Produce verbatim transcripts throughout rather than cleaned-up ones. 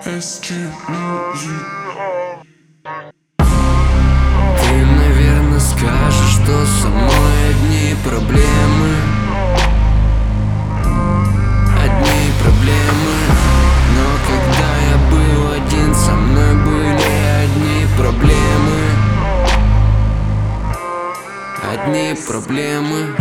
эс джи Music. Ты, наверное, скажешь, что со мной одни проблемы. Одни проблемы. Но когда я был один, со мной были одни проблемы. Одни проблемы.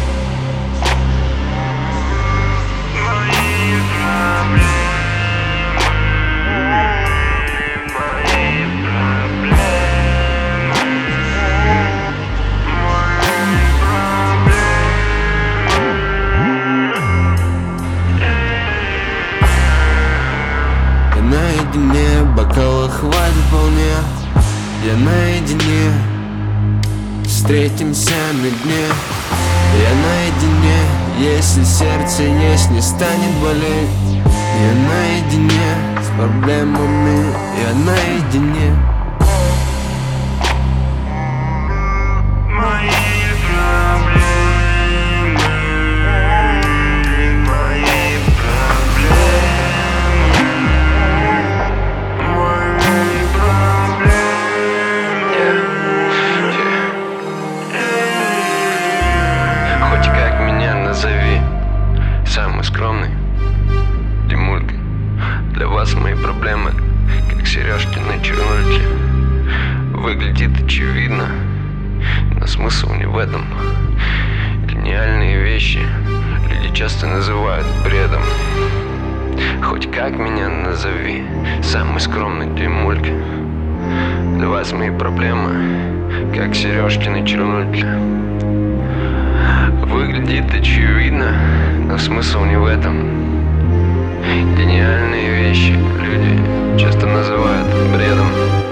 Наедине, бокала хватит вполне. Я наедине, встретимся на дне. Я наедине, если сердце есть, не станет болеть. Я наедине с проблемами, я наедине. Назови самый скромный Димулька. Для вас мои проблемы, как сережки на чернульке. Выглядит очевидно, но смысл не в этом. Гениальные вещи люди часто называют бредом. Хоть как меня назови, самый скромный Димулька. Для вас мои проблемы, как сережки на чернульке. Выглядит очевидно, но смысл не в этом. Гениальные вещи люди часто называют бредом.